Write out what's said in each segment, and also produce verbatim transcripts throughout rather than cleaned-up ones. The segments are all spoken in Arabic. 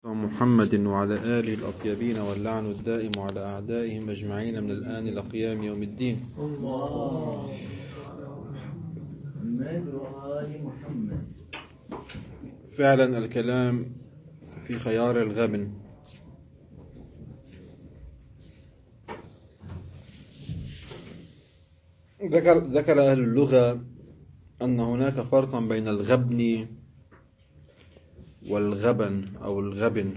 محمد وعلى آله الأطيبين واللعن الدائم على أعدائهم أجمعين من الآن إلى قيام يوم الدين. الله محمد. فعلا الكلام في خيار الغبن. ذكر ذكر أهل اللغة أن هناك فرقا بين الغبن والغبن أو الغبن،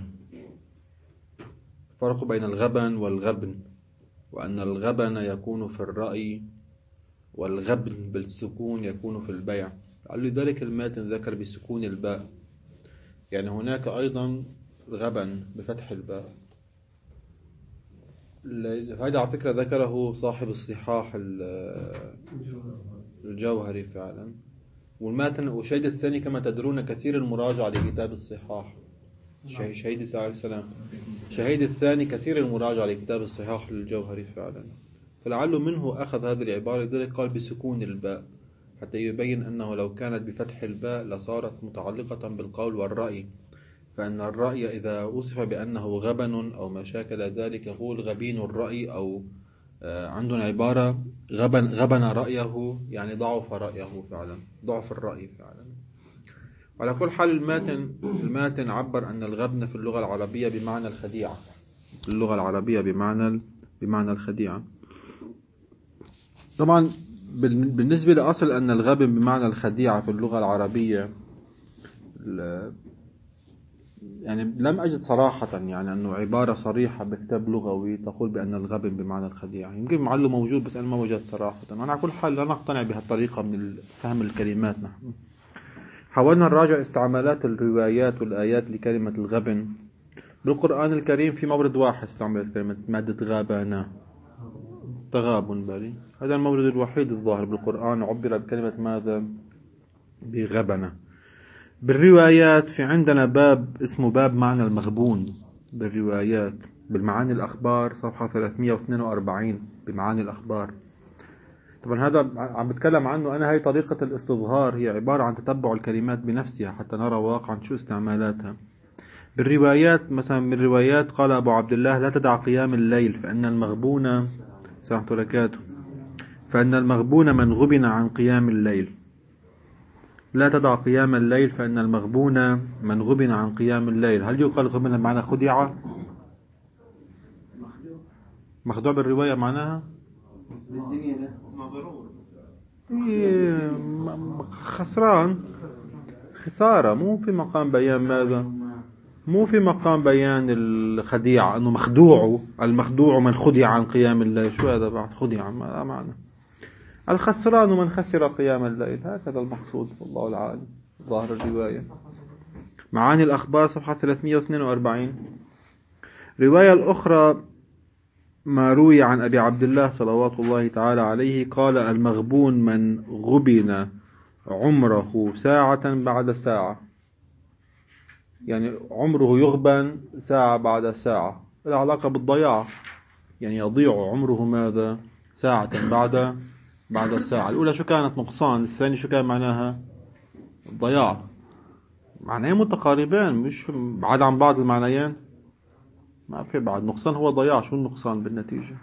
فرق بين الغبن والغبن، وأن الغبن يكون في الرأي والغبن بالسكون يكون في البيع. لذلك الماتن ذكر بسكون الباء، يعني هناك أيضا غبن بفتح الباء. هذا على فكرة ذكره صاحب الصحاح الجوهري فعلا، والماتن وشهيد الثاني كما تدرون كثير المراجعة لكتاب الصحاح. شهيد صلى الله عليه وسلم شهيد الثاني كثير المراجعة لكتاب الصحاح الجوهري فعلا، فلعل منه أخذ هذه العبارة، لذلك قال بسكون الباء حتى يبين أنه لو كانت بفتح الباء لصارت متعلقة بالقول والرأي، فإن الرأي إذا وصف بأنه غبن أو ما شاكل ذلك هو الغبين الرأي، أو عندنا عبارة غبن غبن رأيه، يعني ضعف رأيه فعلا، ضعف الرأي فعلا. على كل حال الماتن الماتن عبر أن الغبن في اللغة العربية بمعنى الخديعة، اللغة العربية بمعنى بمعنى الخديعة. طبعا بالنسبة لأصل أن الغبن بمعنى الخديعة في اللغة العربية، يعني لم أجد صراحة يعني أنه عبارة صريحة بكتاب لغوي تقول بأن الغبن بمعنى الخديعة. يمكن معله موجود بس أنا ما وجدت صراحة. أنا على كل حال لا نقتنع بهالطريقة من فهم الكلمات. نحن حاولنا نراجع استعمالات الروايات والآيات لكلمة الغبن بالقرآن الكريم. في مورد واحد استعملت كلمة مادة غابانا، تغابن بالي، هذا المورد الوحيد الظاهر بالقرآن عبر بكلمة ماذا؟ بغبنة. بالروايات في عندنا باب اسمه باب معنى المغبون بالروايات، بالمعاني الأخبار صفحة ثلاثمئة واثنين وأربعين بمعاني الأخبار. طبعا هذا عم بتكلم عنه أنا، هي طريقة الاستظهار، هي عبارة عن تتبع الكلمات بنفسها حتى نرى واقعا شو استعمالاتها. بالروايات مثلا من الروايات قال أبو عبد الله لا تدع قيام الليل فإن المغبون سلامة بركاته فإن المغبون من غبن عن قيام الليل. لا تدع قيام الليل فإن المغبون من غبن عن قيام الليل. هل يقال غبن معنى خديعة؟ مخدوع بالرواية معناها خسران، خسارة، مو في مقام بيان ماذا؟ مو في مقام بيان الخديعة، أنه مخدوع، المخدوع من خدع عن قيام الليل. شو هذا بعد خديعة؟ ما معنى الخسران من خسر قيام الليل، هكذا المقصود والله العالم ظاهر الرواية. معاني الأخبار صفحة ثلاثمئة واثنين وأربعين. رواية الأخرى ما روي عن أبي عبد الله صلوات الله تعالى عليه قال المغبون من غبن عمره ساعة بعد ساعة، يعني عمره يغبن ساعة بعد ساعة، العلاقة بالضياع، يعني يضيع عمره ماذا؟ ساعة بعد بعد الساعة. الأولى شو كانت؟ نقصان. الثاني شو كان معناها؟ ضياع. معناها متقاربان، مش بعد عن بعض المعنيين، ما في بعد. نقصان هو ضياع، شو النقصان بالنتيجة؟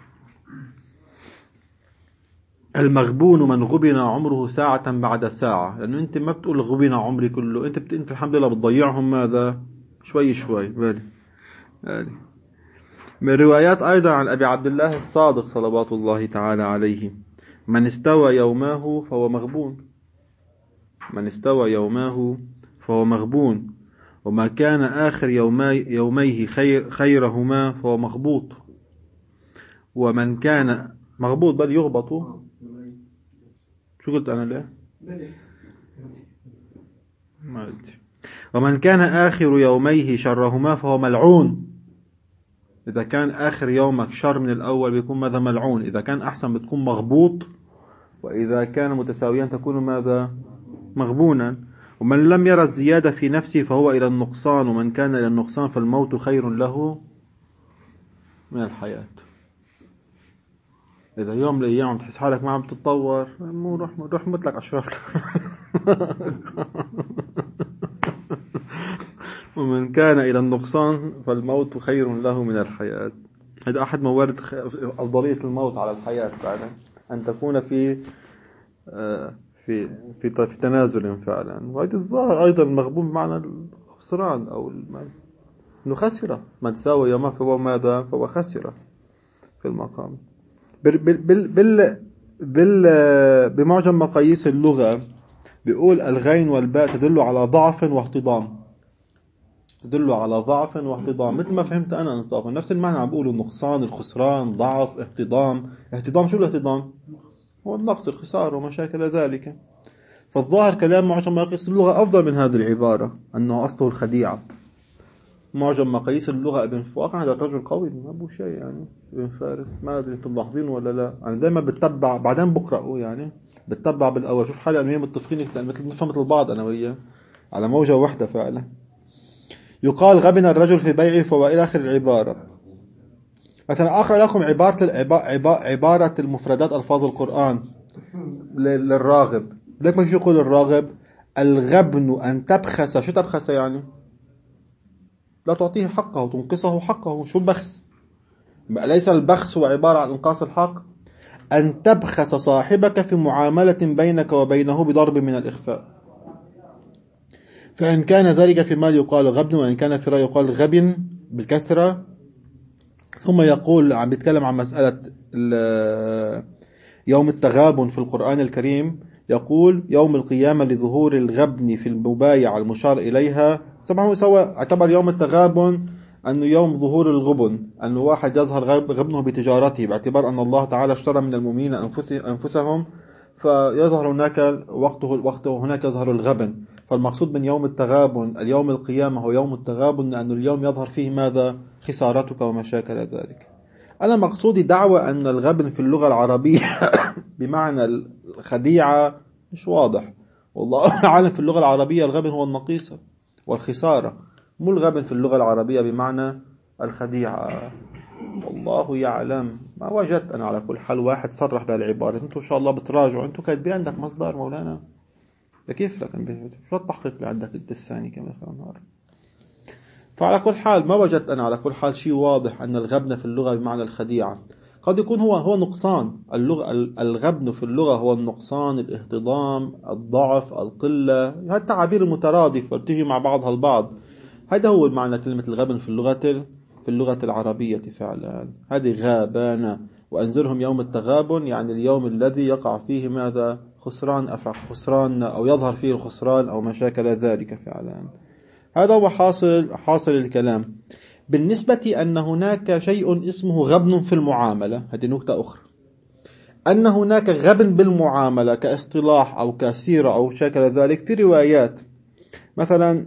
المغبون من غبن عمره ساعة بعد ساعة، لأنه أنت ما بتقول غبن عمري كله، أنت بت... أنت الحمد لله بتضيعهم ماذا؟ شوي شوي. بالي بالي. من روايات أيضا عن أبي عبد الله الصادق صلوات الله تعالى عليه من استوى يوماه فهو مغبون، من استوى يوماه فهو مغبون، وما كان آخر يومي يوميه خير خيرهما فهو مغبوط، ومن كان مغبوط بل يغبط. شو قلت أنا ليه؟ ما أدري. ومن كان آخر يوميه شرهما فهو ملعون. إذا كان آخر يومك شر من الأول بيكون ماذا؟ ملعون. إذا كان أحسن بتكون مغبوط، وإذا كان متساويا تكون ماذا؟ مغبونا. ومن لم يرى الزيادة في نفسه فهو إلى النقصان، ومن كان إلى النقصان فالموت خير له من الحياة. إذا يوم من الأيام تحس حالك ما عم تتطور، مو روح روح مثلك أشرف. ومن كان إلى النقصان فالموت خير له من الحياة. هذا أحد موارد أفضلية الموت على الحياة فعلا، أن تكون في في في في تنازل فعلا. وهذا الظاهر أيضا مغبون بمعنى الخسران أو إنه خسر من ساوى يوما فهو ماذا؟ فهو خسر في المقام. بال بال بال بال بمعجم مقاييس اللغة بيقول الغين والباء تدل على ضعف واحتضام، تدل على ضعف واحتضام مثل ما فهمت أنا إنصافا. نفس المعنى عم بقوله النقصان، الخسران، ضعف، احتضام. احتضام شو الاحتضام؟ هو النقص، الخسارة ومشاكل ذلك. فالظاهر كلام معجم مقاييس اللغة أفضل من هذه العبارة أنه أصله الخديعة. معجم مقاييس اللغة ابن فواقع هذا الرجل قوي ما أبو شيء يعني، ابن فارس. ما أدري أنتم ملاحظين ولا لا. أنا دائما بتتبع بعدين بقرأه يعني، بتتبع بالأول شوف حالي أنا وياه متفقين مثل نفهم مثل بعض أنا وياه على موجة واحدة فعلا. يقال غبن الرجل في بيعه فهو إلى آخر العبارة. مثلا أقرأ لكم عبارة عبارة المفردات ألفاظ القرآن للراغب. لك ما شو يقول الراغب؟ الغبن أن تبخس. شو تبخس يعني؟ لا تعطيه حقه، تنقصه حقه. شو البخس؟ ليس البخس هو عبارة عن إنقاص الحق. أن تبخس صاحبك في معاملة بينك وبينه بضرب من الإخفاء. فإن كان ذلك في مال يقال غبن، وإن كان في رأي يقال غبن بالكسرة. ثم يقول عم بيتكلم عن مسألة يوم التغابن في القرآن الكريم. يقول يوم القيامة لظهور الغبن في المبايعة المشار إليها. سمعوا سوا اعتبر يوم التغابن أنه يوم ظهور الغبن، أنه واحد يظهر غبنه بتجارته، باعتبار أن الله تعالى اشترى من المؤمنين أنفسهم، فيظهر هناك وقته وقته هناك يظهر الغبن. فالمقصود من يوم التغابن اليوم القيامة هو يوم التغابن، لأن اليوم يظهر فيه ماذا؟ خسارتك ومشاكل ذلك. أنا مقصودي دعوة أن الغبن في اللغة العربية بمعنى الخديعة مش واضح. والله أعلم في اللغة العربية الغبن هو النقيصة والخسارة، مو الغبن في اللغة العربية بمعنى الخديعة. والله يعلم. ما وجدت أنا على كل حال واحد صرح بهالعبارة. أنتوا إن شاء الله بتراجعوا، أنتوا كاتبين عندك مصدر مولانا. كيف لكن شو التحقيق اللي عندك الثاني كمان نهار؟ فعلى كل حال ما وجدت أنا على كل حال شيء واضح أن الغبن في اللغة بمعنى الخديعة. قد يكون هو هو نقصان اللغة. الغبن في اللغة هو النقصان، الاهتضام، الضعف، القلة. هذه التعابير المترادفة بتيجي مع بعضها البعض. هذا هو معنى كلمة الغبن في اللغة في اللغة العربية فعلا. هذه غابان وأنذرهم يوم التغابن، يعني اليوم الذي يقع فيه ماذا؟ خسران أفع خسران أو يظهر فيه الخسران أو مشاكل ذلك فعلا. هذا هو حاصل حاصل الكلام. بالنسبة أن هناك شيء اسمه غبن في المعاملة، هذه نقطة أخرى. أن هناك غبن بالمعاملة كاصطلاح أو كسيرة أو شكل ذلك في روايات. مثلا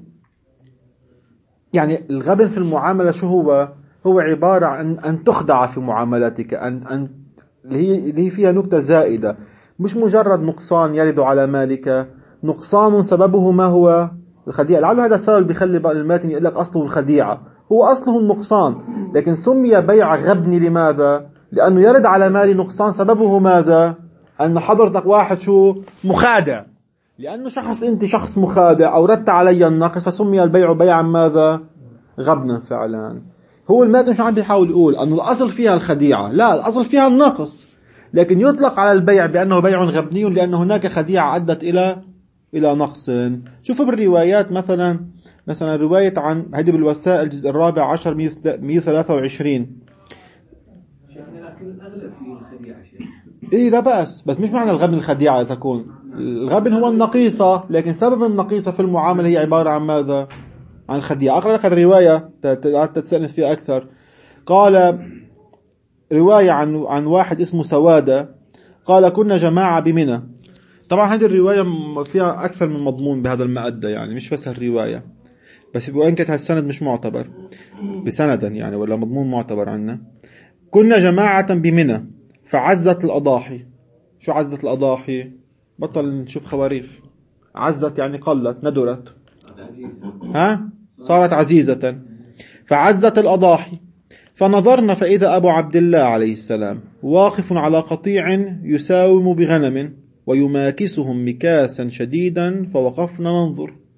يعني الغبن في المعاملة شو هو؟ هو عبارة عن أن تخدع في معاملتك، أن أن اللي هي فيها نقطة زائدة، مش مجرد نقصان يرد على مالك، نقصان سببه ما هو؟ الخديعة. لعله هذا السبب بيخلي الماتن يقول لك أصله الخديعة، هو أصله النقصان، لكن سمي بيع غبن لماذا؟ لأنه يرد على مالي نقصان سببه ماذا؟ أن حضرتك واحد شو؟ مخادع. لأنه شخص أنت شخص مخادع أو ردت علي النقص، فسمي البيع بيعا ماذا؟ غبنا فعلا. هو الماتن شو عم بيحاول يقول؟ أنه الأصل فيها الخديعة، لا، الأصل فيها النقص، لكن يطلق على البيع بأنه بيع غبني لأن هناك خديعة أدت إلى إلى نقص. شوفوا بالروايات مثلا مثلا رواية عن هذه بالوسائل الجزء الرابع عشر مئة وثلاثة وعشرين. لكن الأغلب فيه الخديعة شيء. إيه لا بأس، بس مش معنى الغبن الخديعة تكون. الغبن هو النقيصة، لكن سبب النقيصة في المعاملة هي عبارة عن ماذا؟ عن الخديعة. أقرأ لك الرواية تتسألني فيها أكثر. قال رواية عن عن واحد اسمه سوادة قال كنا جماعة بمنى. طبعا هذه الرواية فيها أكثر من مضمون بهذا المأدة، يعني مش بس الرواية بس، وإن كانت السند مش معتبر بسندا يعني ولا مضمون معتبر عنا. كنا جماعة بمنى فعزت الأضاحي. شو عزت الأضاحي؟ بطل نشوف خواريف. عزت يعني قلت، ندرت، ها صارت عزيزة. فعزت الأضاحي فنظرنا فإذا أبو عبد الله عليه السلام واقف على قطيع يساوم بغنم ويماكسهم مكاسا شديدا، فوقفنا ننظر.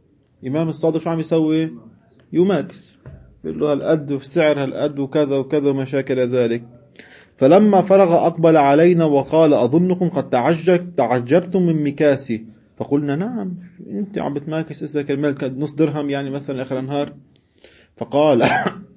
إمام الصادق شو عم يسوي؟ يماكس، بيقول له هالقد والسعر هالقد وكذا وكذا ومشاكل ذلك. فلما فرغ أقبل علينا وقال أظنكم قد تعجب تعجبتم من مكاسي. فقلنا نعم، أنت عم بتماكس إسلك المال نص درهم يعني مثلا آخر النهار. فقال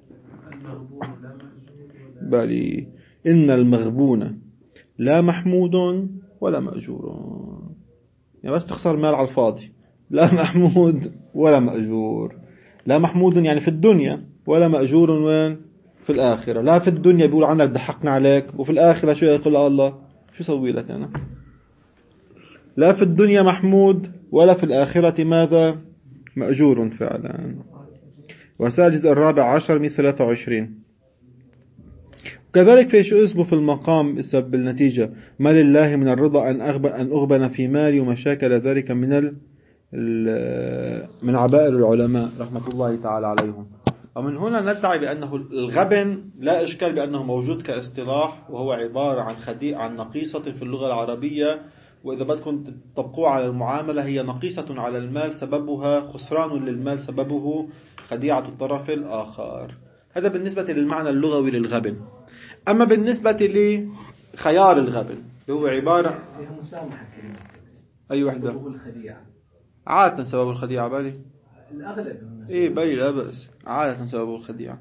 بلي إن المغبون لا محمود ولا مأجور، يعني بس تخسر مال على الفاضي. لا محمود ولا مأجور. لا محمود يعني في الدنيا، ولا مأجور وين؟ في الآخرة. لا في الدنيا بيقول عنك ضحكنا عليك، وفي الآخرة شو يقول الله؟ شو سوي لك أنا؟ لا في الدنيا محمود ولا في الآخرة ماذا؟ مأجور فعلا. وسائل الجزء الرابع عشر من ثلاثة وعشرين. كذلك في شو اسمه في المقام السبب النتيجة ما لله من الرضا أن أغبن, أن أغبن في مالي ومشاكل ذلك من ال من عبائر العلماء رحمة الله تعالى عليهم. ومن هنا ندعي بأنه الغبن لا إشكال بأنه موجود كاصطلاح، وهو عبارة عن خديع عن نقيصة في اللغة العربية، وإذا بدكم تطبقوه على المعاملة هي نقيصة على المال سببها خسران للمال سببه خديعة الطرف الآخر. هذا بالنسبة للمعنى اللغوي للغبن. أما بالنسبة لخيار الغبن اللي هو عبارة أي وحدة عادة سبب الخديعة بالي الأغلب إيه بالي لا بأس عادة سبب الخديعة.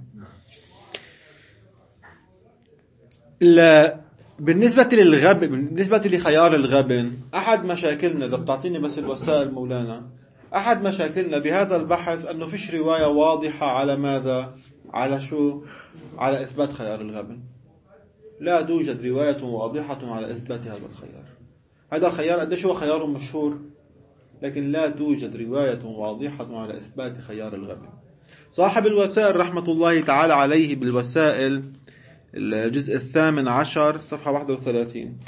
لا بالنسبة للغبن، بالنسبة لخيار الغبن، أحد مشاكلنا إذا بتعطيني بس الوسائل مولانا، أحد مشاكلنا بهذا البحث أنه فيش رواية واضحة على ماذا؟ على شو؟ على إثبات خيار الغبن. لا توجد رواية واضحة على إثبات هذا الخيار. هذا الخيار قديش هو خيار مشهور، لكن لا توجد رواية واضحة على إثبات خيار الغبن. صاحب الوسائل رحمة الله تعالى عليه بالوسائل الجزء الثامن عشر صفحة واحد وثلاثين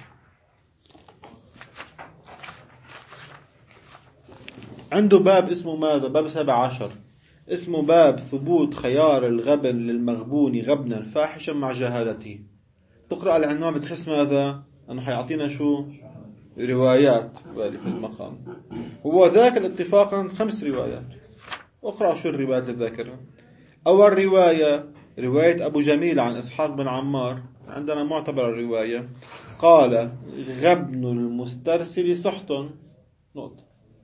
عنده باب اسمه ماذا؟ باب سبع عشر اسمه باب ثبوت خيار الغبن للمغبون غبنا فاحشا مع جهالته. تقرأ العنوان بتحس ماذا؟ أنه حيعطينا شو؟ روايات بالي في المقام. هو ذاكر اتفاقا خمس روايات. اقرأ شو الروايات اللي ذاكرها. أول رواية رواية أبو جميل عن إسحاق بن عمار، عندنا معتبر الرواية، قال غبن المسترسل سحت. نقطة.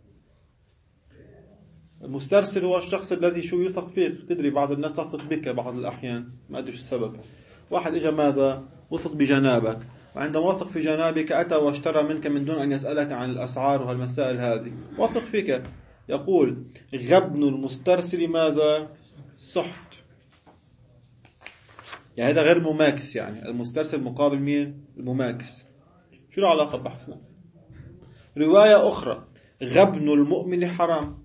المسترسل هو الشخص الذي شو يثق فيه. تدري بعض الناس تثق بك بعض الأحيان ما أدري شو السبب. واحد إجا ماذا؟ وثق بجنابك، وعندما وثق في جنابك أتى واشترى منك من دون أن يسألك عن الأسعار وهالمسائل هذه، وثق فيك. يقول غبن المسترسل ماذا؟ سحت. يعني هذا غير مماكس، يعني المسترسل مقابل مين؟ المماكس. شو العلاقة بحثنا؟ رواية أخرى غبن المؤمن حرام.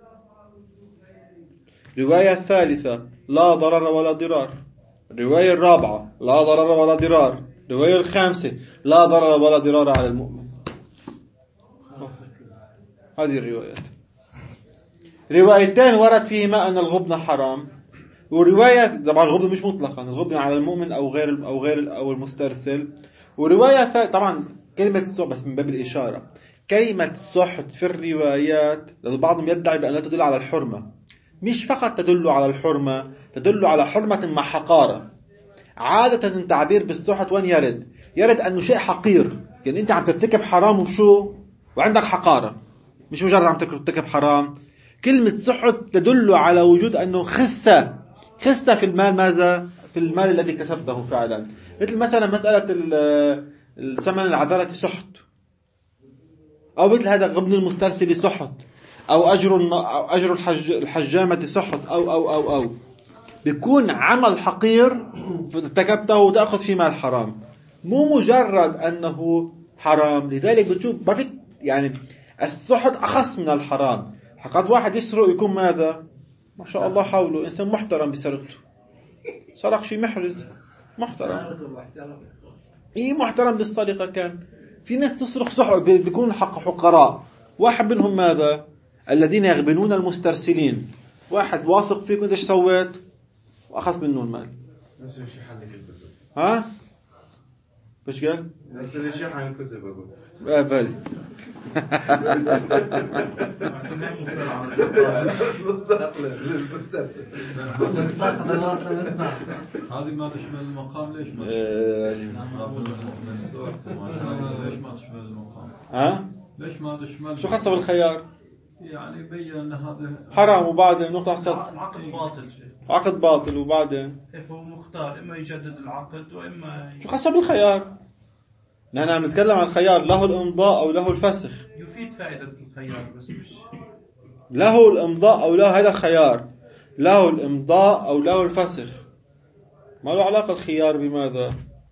رواية الثالثة لا ضرر ولا ضرار. الرواية الرابعة لا ضرر ولا ضرار. الرواية الخامسة لا ضرر ولا ضرار على المؤمن. هذه الروايات. روايتين ورد فيهما أن الغبن حرام، ورواية طبعا الغبن مش مطلقا، الغبن على المؤمن أو غير أو غير أو المسترسل. ورواية ثالثة طبعا كلمة السحت بس من باب الإشارة، كلمة السحت في الروايات لأن بعضهم يدعي بأنها تدل على الحرمة. مش فقط تدل على الحرمة، تدل على حرمة مع حقارة. عادة التعبير بالسحت وين يرد؟ يرد أنه شيء حقير، يعني أنت عم ترتكب حرام وشو وعندك حقارة، مش مجرد عم ترتكب حرام. كلمة سحت تدل على وجود أنه خسة خسة في المال. ماذا؟ في المال الذي كسبته فعلا. مثل مثلا مسألة الثمن العذرة سحت، أو مثل هذا غبن المسترسل سحت، أو أجر أو أجر الحج الحجامة سحت، أو أو أو أو بيكون عمل حقير ارتكبته وتأخذ فيه مال حرام، مو مجرد أنه حرام. لذلك بتشوف بفت يعني السحت أخص من الحرام. قد واحد يسرق يكون ماذا؟ ما شاء الله حوله إنسان محترم بسرقته، سرق شيء محرز محترم، إيه محترم بالسرقة. كان في ناس تسرق سحر بيكون حق حقراء. واحد منهم ماذا؟ الذين يغبنون المسترسلين. واحد واثق فيك وانت ايش سويت؟ واخذ منه المال. ها ايش قال؟ نفس الشيء حينكتب اقول. اه بالي. هذه ما تشمل المقام ليش ما؟ ليش ما تشمل المقام؟ ها؟ ليش ما تشمل؟ شو خاصة بالخيار؟ يعني بين ان هذا حرام وبعدين نقطة السطر. عقد باطل شيء. عقد باطل وبعدين هو مختار اما يجدد العقد واما شو خاصة بالخيار؟ نحن عم نتكلم عن الخيار له الامضاء او له الفسخ. يفيد فائدة الخيار بس مش له الامضاء او له هذا الخيار له الامضاء او له الفسخ. ما له علاقة الخيار بماذا؟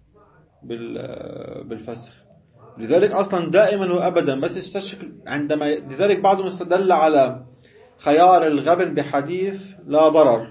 بالفسخ. لذلك اصلا دائما وابدا بس يستشكل عندما لذلك بعضهم استدل على خيار الغبن بحديث لا ضرر،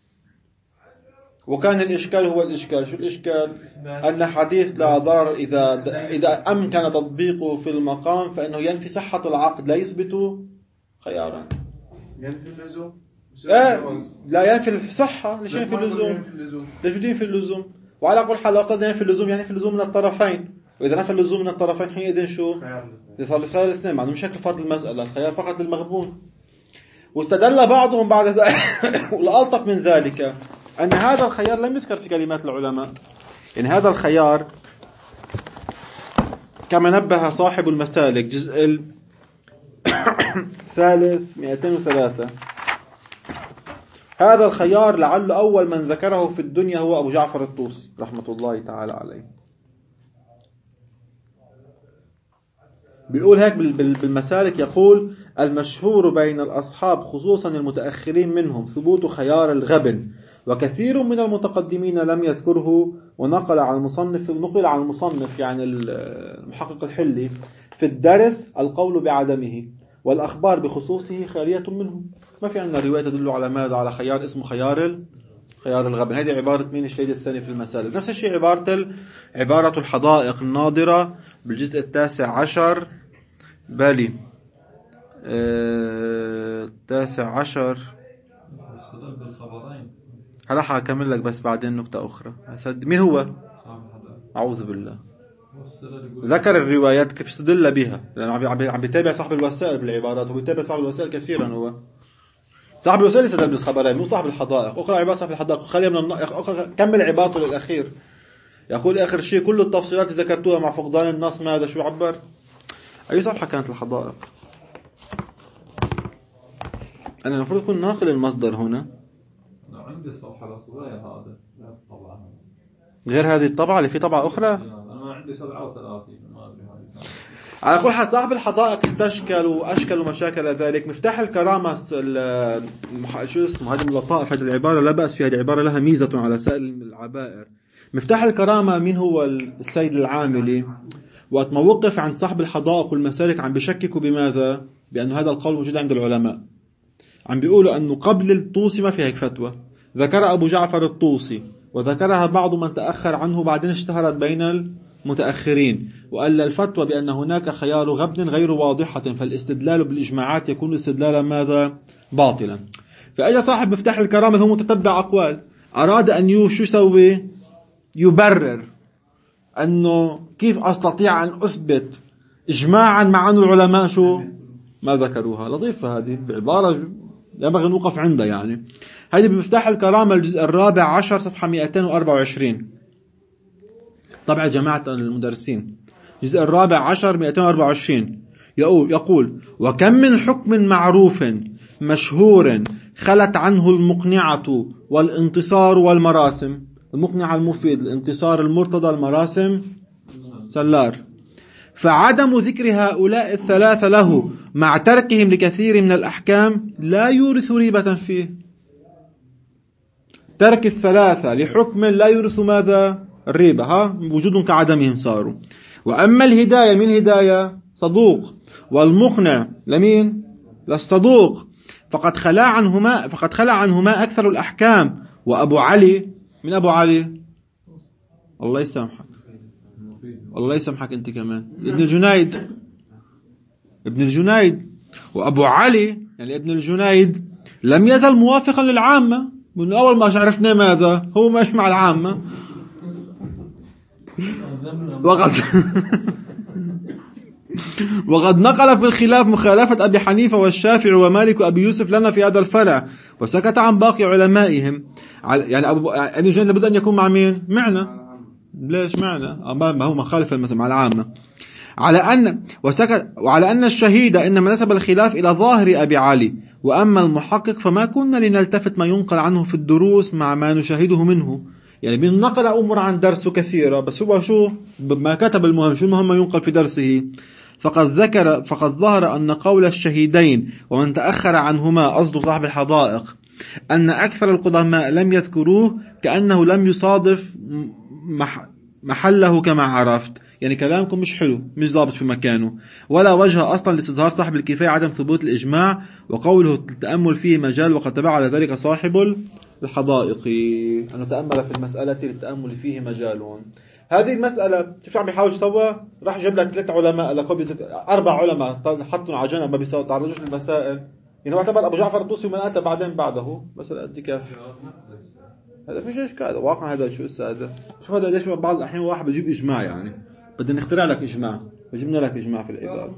وكان الإشكال هو الإشكال. شو الإشكال؟ أن حديث لا ضرر إذا إذا أمكن تطبيقه في المقام فإنه ينفي صحة العقد لا يثبت خيارا. ينفي اللزوم؟ آه لا ينفي الصحة. ليش ينفي اللزوم؟ ليش ينفي اللزوم؟ وعلى كل حال لو قد ينفي اللزوم يعني في اللزوم من الطرفين، وإذا نفى اللزوم من الطرفين حينئذ شو؟ يصير الخيار الاثنين مع إنه مش شكل فرض المسألة، الخيار فقط للمغبون. واستدل بعضهم بعد ذلك والألطف من ذلك أن هذا الخيار لم يذكر في كلمات العلماء. يعني هذا الخيار كما نبه صاحب المسالك جزء الثالث مئتين وثلاثة، هذا الخيار لعل أول من ذكره في الدنيا هو أبو جعفر الطوسي رحمة الله تعالى عليه. بيقول هيك بالمسالك، يقول المشهور بين الأصحاب خصوصا المتأخرين منهم ثبوت خيار الغبن، وكثير من المتقدمين لم يذكره، ونقل عن المصنف نقل عن المصنف يعني المحقق الحلي في الدرس القول بعدمه، والأخبار بخصوصه خالية منه. ما في عندنا رواية تدل على ماذا؟ على خيار اسمه خيار خيار الغبن. هذه عبارة مين؟ الشهيد الثاني في المسالك. نفس الشيء عبارة عبارة الحدائق الناظرة بالجزء التاسع عشر بالي التاسع عشر. هلا حاكمل لك بس بعدين نقطة أخرى. مين هو؟ أعوذ بالله. ذكر الروايات كيف يستدل بها، لأنه عم بيتابع صاحب الوسائل بالعبارات، وبيتابع صاحب الوسائل كثيرا. هو صاحب الوسائل يستدل بالخبرين، مو صاحب الحدائق. أخرى عبارة صاحب الحدائق خليها من النقطة أخرى. كمل عبارته للأخير، يقول آخر شيء كل التفصيلات ذكرتوها مع فقدان النص ماذا شو عبر. أي صفحة كانت الحدائق؟ أنا المفروض أكون ناقل المصدر هنا. عندي الصفحة الصغيرة هذا طبعا غير هذه الطبعة اللي في طبعة أخرى. أنا عندي سبعة وثلاثين ما أدري هذه. على كل حال صاحب الحدائق استشكل وأشكل مشاكل ذلك. مفتاح الكرامة شو اسمه هذه اللطائف، هذه العبارة لا بأس فيها، هذه العبارة لها ميزة على سائر العبائر. مفتاح الكرامة مين هو؟ السيد العاملي. وقت ما وقف عند صاحب الحدائق والمسالك عم بيشككوا بماذا؟ بأن هذا القول موجود عند العلماء. عم بيقولوا أنه قبل الطوسي ما في هيك فتوى. ذكر أبو جعفر الطوسي وذكرها بعض من تأخر عنه، بعدين اشتهرت بين المتأخرين، وقال الفتوى بأن هناك خيار غبن غير واضحة، فالاستدلال بالإجماعات يكون استدلالا ماذا؟ باطلا. فأجى صاحب مفتاح الكرامة هو متتبع أقوال، أراد أن يشو يسوي؟ يبرر أنه كيف أستطيع أن أثبت إجماعا مع أن العلماء شو ما ذكروها. لطيفة هذه بعبارة ينبغي نوقف عندها. يعني هذه بمفتاح الكرامة الجزء الرابع عشر صفحة مئتين وأربعة وعشرين، طبعا جماعة المدرسين، الجزء الرابع عشر مئتين وأربعة وعشرين. يقول, يقول وكم من حكم معروف مشهور خلت عنه المقنعة والانتصار والمراسم. المقنعة المفيد، الانتصار المرتضى، المراسم سلار. فعدم ذكر هؤلاء الثلاثة له مع تركهم لكثير من الأحكام لا يورث ريبة فيه. ترك الثلاثة لحكم لا يورث ماذا؟ الريبة. ها وجودهم كعدمهم صاروا. وأما الهداية من هداية صدوق، والمقنع لمين؟ للصدوق، فقد خلع عنهما فقد خلع عنهما أكثر الأحكام. وأبو علي من أبو علي؟ الله يسامحك، الله يسامحك أنت كمان، ابن الجنيد، ابن الجنيد. وأبو علي يعني ابن الجنيد لم يزل موافقا للعامة من أول ما عرفنا ماذا هو ماشي مع العامة. وقد وقد نقل في الخلاف مخالفة أبي حنيفة والشافعي ومالك وأبي يوسف لنا في هذا الفرع، وسكت عن باقي علمائهم. يعني أبو ابن جنيد لابد أن يكون مع مين؟ معنا. ليش معنا؟ ما هو مخالف المسألة مع العامة. على أن وسكت وعلى أن الشهيد إنما نسب الخلاف إلى ظاهر أبي علي، وأما المحقق فما كنا لنلتفت ما ينقل عنه في الدروس مع ما نشاهده منه. يعني من نقل أمور عن درسه كثيرة، بس هو شو ما كتب المهم، شو المهم ما ينقل في درسه. فقد ذكر فقد ظهر أن قول الشهيدين ومن تأخر عنهما، قصد صاحب الحدائق، أن أكثر القدماء لم يذكروه كأنه لم يصادف محله كما عرفت. يعني كلامكم مش حلو، مش ضابط في مكانه، ولا وجه أصلا لاستظهار صاحب الكفاية عدم ثبوت الإجماع، وقوله التأمل فيه مجال، وقد تبع على ذلك صاحب الحدائق أنه تأمل في المسألة للتأمل فيه مجال. هذه المسألة شوف عم بيحاول يسوى، راح جاب لك ثلاث علماء لك أربع علماء حطوا على جنب ما بيساووا تعرضوش للمسائل. يعني هو اعتبر أبو جعفر الطوسي ومن أتى بعدين بعده مسألة قد كافي. هذا مش إشكال واقع. هذا شو اسمه هذا؟ شوف هذا ليش بعض الأحيان واحد بيجيب إجماع، يعني بدنا نخترع لك إجماع، وجبنا لك إجماع في العبارة.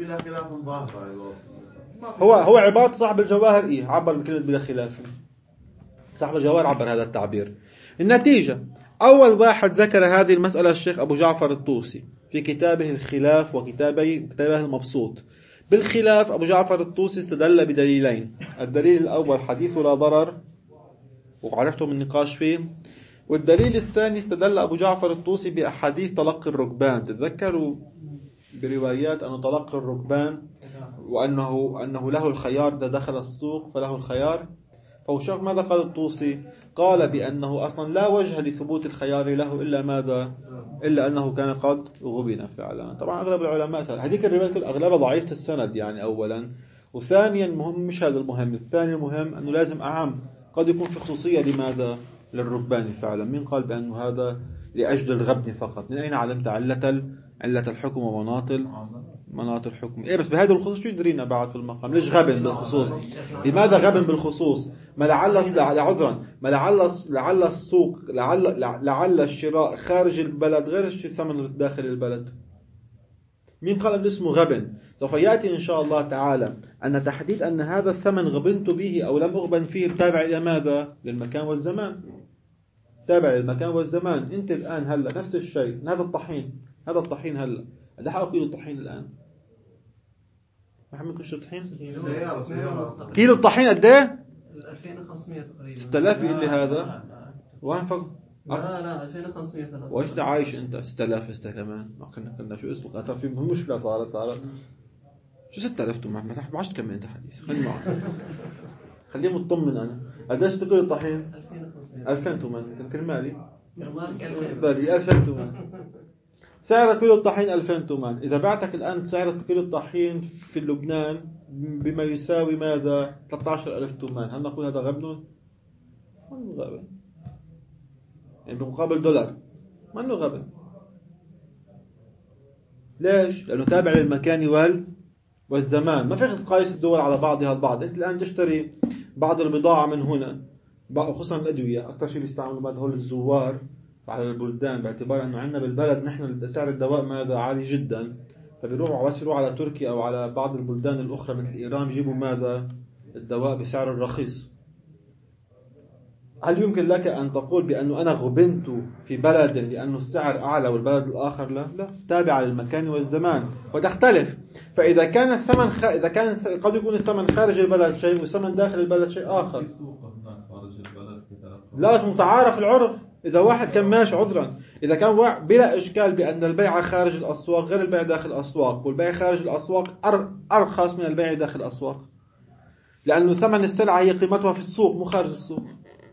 هو هو عبارة صاحب الجواهر إيه عبر بكلمة بلا خلاف. صاحب الجواهر عبر هذا التعبير. النتيجة أول واحد ذكر هذه المسألة الشيخ أبو جعفر الطوسي في كتابه الخلاف وكتابه كتابه المبسوط. بالخلاف أبو جعفر الطوسي استدل بدليلين. الدليل الأول حديث لا ضرر، وعرفتم النقاش فيه. والدليل الثاني استدل أبو جعفر الطوسي بأحاديث تلقي الركبان. تتذكروا بروايات أنه تلقي الركبان وأنه أنه له الخيار إذا دخل السوق فله الخيار. فوشوف ماذا قال الطوسي؟ قال بأنه أصلا لا وجه لثبوت الخيار له إلا ماذا؟ إلا أنه كان قد غبن فعلا. طبعا أغلب العلماء هذيك الروايات كل أغلبها ضعيفة السند يعني أولا، وثانيا مهم مش هذا المهم، الثاني المهم أنه لازم أعم قد يكون في خصوصية لماذا؟ للركبان فعلا. مين قال بأنه هذا لأجل الغبن فقط؟ من أين علمت علة علة الحكم ومناطل مناط الحكم؟ إيه بس بهذا الخصوص شو يدرينا بعد في المقام؟ ليش غبن بالخصوص؟ لماذا غبن بالخصوص؟ ما لعل عذرا ما لعل لعل السوق لعل لعل الشراء خارج البلد غير الثمن داخل البلد. مين قال أن اسمه غبن؟ سوف يأتي إن شاء الله تعالى أن تحديد أن هذا الثمن غبنت به أو لم أغبن فيه تابع إلى ماذا؟ للمكان والزمان. تابع للمكان والزمان. أنت الآن هلا نفس الشيء. هذا الطحين هذا الطحين هلا هذا حق كيلو الطحين الآن. محمد كيلو الطحين؟ كيلو الطحين قد إيه؟ ألفين وخمسمية تقريبا. ستة آلاف اللي هذا وين فوق؟ لا لا ألفين وخمسمية. وايش ده عايش انت ستة آلاف استا كمان؟ ما كنا كنا شو اسمه قطر في مشكله صارت صارت شو ستة آلاف تو ما بعرفش كم انت حديث. خليني معك خليه مطمن. انا قديش تقول الطحين؟ ألفين وثمانمية يمكن مالي بالي ألفين وثمانمية سعر كيلو الطحين ألفين وثمانمية. اذا بعتك الان سعر كيلو الطحين في لبنان بما يساوي ماذا؟ ثلاثة عشر ألف تومان، هل نقول هذا غبن؟ ما هو غبن. يعني بمقابل دولار ما انه غبن. ليش؟ لانه تابع للمكان وال والزمان. ما فيك تقايس الدول على بعضها البعض. انت الان تشتري بعض البضاعه من هنا، خصوصا الادويه اكثر شيء بيستعملوا بعد هول الزوار على البلدان، باعتبار انه عندنا بالبلد نحن سعر الدواء ماذا عالي جدا، فبيروحوا بس يروحوا على تركيا او على بعض البلدان الاخرى مثل ايران يجيبوا ماذا؟ الدواء بسعر الرخيص. هل يمكن لك أن تقول بأنه أنا غبنت في بلد لأنه السعر أعلى والبلد الآخر لا؟ لا، تابع للمكان والزمان وتختلف. فإذا كان الثمن خ... إذا كان قد يكون الثمن خارج البلد شيء والثمن داخل البلد شيء آخر. لا متعارف العرف. إذا واحد كان ماشي عذرا، إذا كان واحد بلا إشكال بأن البيع خارج الأسواق غير البيع داخل الأسواق، والبيع خارج الأسواق أر... أرخص من البيع داخل الأسواق، لأنه ثمن السلعة هي قيمتها في السوق مو خارج السوق.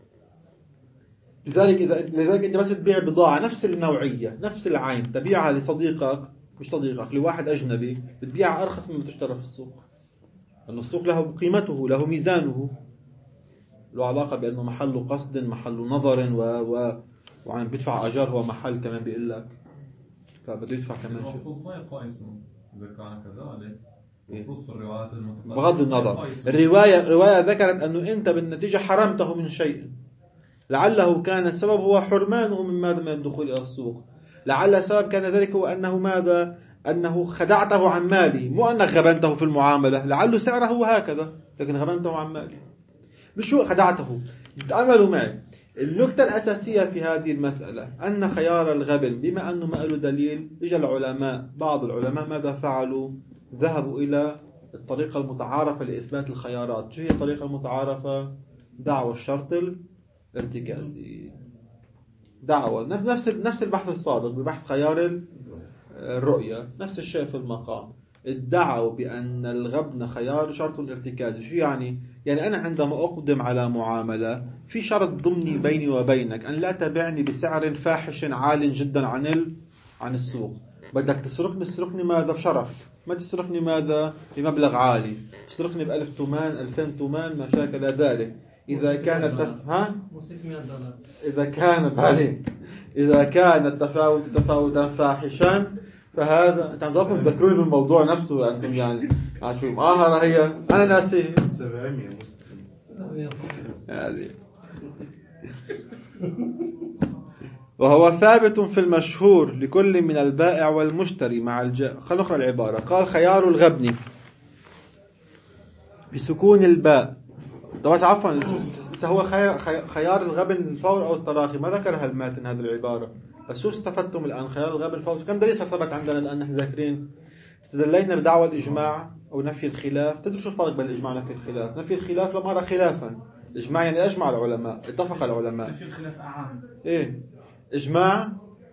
لذلك إذا لذلك أنت بس تبيع بضاعة نفس النوعية نفس العين تبيعها لصديقك مش صديقك لواحد أجنبي بتبيعها أرخص مما تشترى في السوق، لأن السوق له قيمته له ميزانه، له علاقة بأنه محل قصد محل نظر و و وعم بيدفع أجار هو محل كمان بيقول لك فبده يدفع كمان شيء. المفروض ما يقايسون إذا كان كذلك. المفروض في الروايات المتقدمة بغض النظر الرواية رواية ذكرت أنه أنت بالنتيجة حرمته من شيء لعله كان السبب هو حرمانه من ماذا من الدخول إلى السوق، لعل السبب كان ذلك هو أنه ماذا؟ أنه خدعته عن ماله، مو أنك غبنته في المعاملة، لعله سعره هكذا لكن غبنته عن ماله. مش هو خدعته. تأملوا معي النكتة الأساسية في هذه المسألة أن خيار الغبن بما أنه ما له دليل، إجا العلماء بعض العلماء ماذا فعلوا؟ ذهبوا إلى الطريقة المتعارفة لإثبات الخيارات. شو هي الطريقة المتعارفة؟ دعوى الشرط الارتكازي. دعوى نفس نفس البحث السابق ببحث خيار الرؤية، نفس الشيء في المقام. ادعوا بأن الغبن خيار شرط ارتكازي. شو يعني؟ يعني أنا عندما أقدم على معاملة في شرط ضمني بيني وبينك أن لا تبعني بسعر فاحش عال جدا عن ال... عن السوق. بدك تسرقني تسرقني ماذا؟ بشرف. ما تسرقني ماذا؟ بمبلغ عالي. تسرقني بألف تومان ألفين تومان ما شاكل ذلك. إذا كانت ها إذا كانت عليك إذا كان التفاوت تفاوتا فاحشا فهذا أنت عم تذكروني بالموضوع نفسه أنتم يعني عشوم آه هذا هي أنا ناسي سبعمية مسلم يعني. وهو ثابت في المشهور لكل من البائع والمشتري مع الج... خلينا نقرأ العبارة. قال خيار الغبن بسكون الباء. طب بس عفوا هو خيار, خيار الغبن الفور أو التراخي، ما ذكرها الماتن هذه العبارة. بس شو استفدتم الآن؟ خيار الغبن الفور كم دليل ثبت عندنا الآن نحن ذاكرين؟ تدلينا بدعوى الإجماع أو نفي الخلاف. تدري شو الفرق بين الإجماع ونفي الخلاف؟ نفي الخلاف لم أرى خلافا. إجماع يعني أجمع العلماء، اتفق العلماء. نفي الخلاف أعام. إيه إجماع